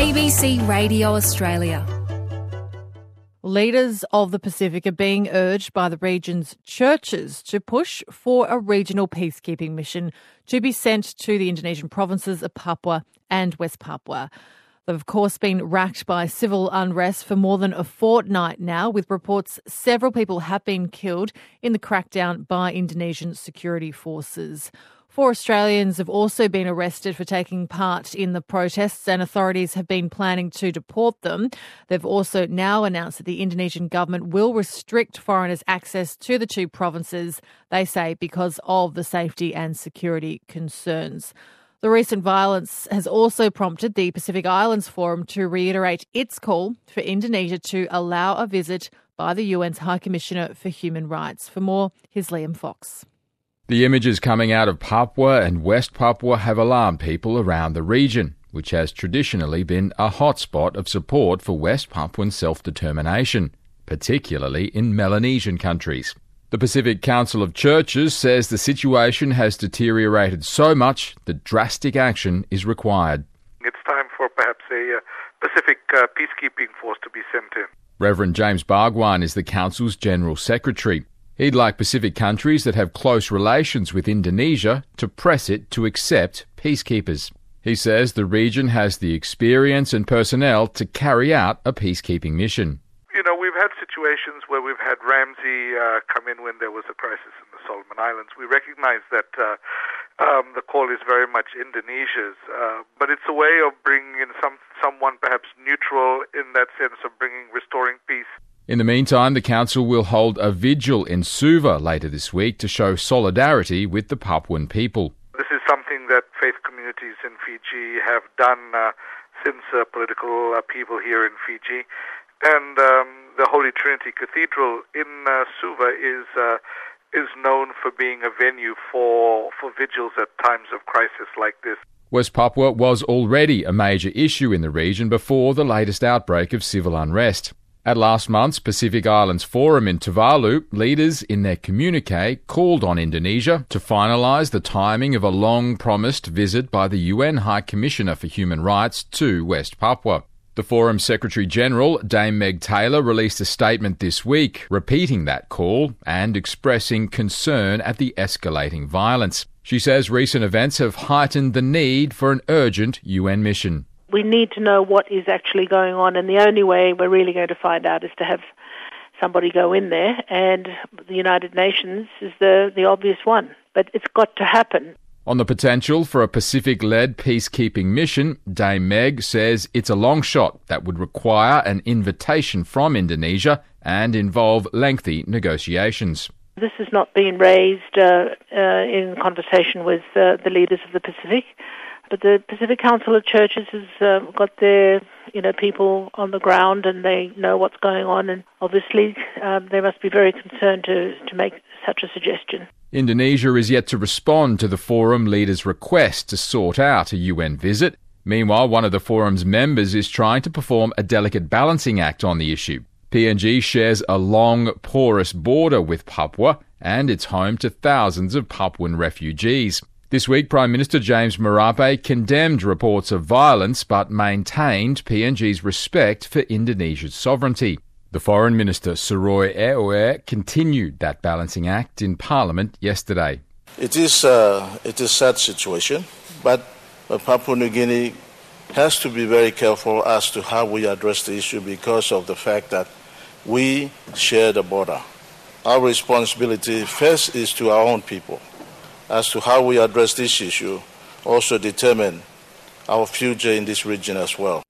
ABC Radio Australia. Leaders of the Pacific are being urged by the region's churches to push for a regional peacekeeping mission to be sent to the Indonesian provinces of Papua and West Papua. They've, of course, been racked by civil unrest for more than a fortnight now, with reports several people have been killed in the crackdown by Indonesian security forces. 4 Australians have also been arrested for taking part in the protests, and authorities have been planning to deport them. They've also now announced that the Indonesian government will restrict foreigners' access to the 2 provinces, they say, because of the safety and security concerns. The recent violence has also prompted the Pacific Islands Forum to reiterate its call for Indonesia to allow a visit by the UN's High Commissioner for Human Rights. For more, here's Liam Fox. The images coming out of Papua and West Papua have alarmed people around the region, which has traditionally been a hotspot of support for West Papuan self-determination, particularly in Melanesian countries. The Pacific Council of Churches says the situation has deteriorated so much that drastic action is required. It's time for perhaps a Pacific peacekeeping force to be sent in. Reverend James Bhagwan is the Council's General Secretary. He'd like Pacific countries that have close relations with Indonesia to press it to accept peacekeepers. He says the region has the experience and personnel to carry out a peacekeeping mission. You know, we've had situations where we've had Ramsey come in when there was a crisis in the Solomon Islands. We recognize that the call is very much Indonesia's, but it's a way of bringing in someone perhaps neutral in that sense of restoring peace. In the meantime, the Council will hold a vigil in Suva later this week to show solidarity with the Papuan people. This is something that faith communities in Fiji have done since political upheaval here in Fiji. And the Holy Trinity Cathedral in Suva is known for being a venue for vigils at times of crisis like this. West Papua was already a major issue in the region before the latest outbreak of civil unrest. At last month's Pacific Islands Forum in Tuvalu, leaders in their communique called on Indonesia to finalise the timing of a long-promised visit by the UN High Commissioner for Human Rights to West Papua. The Forum's Secretary-General, Dame Meg Taylor, released a statement this week repeating that call and expressing concern at the escalating violence. She says recent events have heightened the need for an urgent UN mission. We need to know what is actually going on, and the only way we're really going to find out is to have somebody go in there, and the United Nations is the obvious one. But it's got to happen. On the potential for a Pacific-led peacekeeping mission, Dame Meg says it's a long shot that would require an invitation from Indonesia and involve lengthy negotiations. This has not been raised in conversation with the leaders of the Pacific. But the Pacific Council of Churches has got their, people on the ground, and they know what's going on. And obviously, they must be very concerned to make such a suggestion. Indonesia is yet to respond to the forum leaders' request to sort out a UN visit. Meanwhile, one of the forum's members is trying to perform a delicate balancing act on the issue. PNG shares a long, porous border with Papua, and it's home to thousands of Papuan refugees. This week, Prime Minister James Marape condemned reports of violence but maintained PNG's respect for Indonesia's sovereignty. The Foreign Minister, Suroy Eoe, continued that balancing act in Parliament yesterday. It is a sad situation, but Papua New Guinea has to be very careful as to how we address the issue because of the fact that we share the border. Our responsibility first is to our own people. As to how we address this issue also determine our future in this region as well.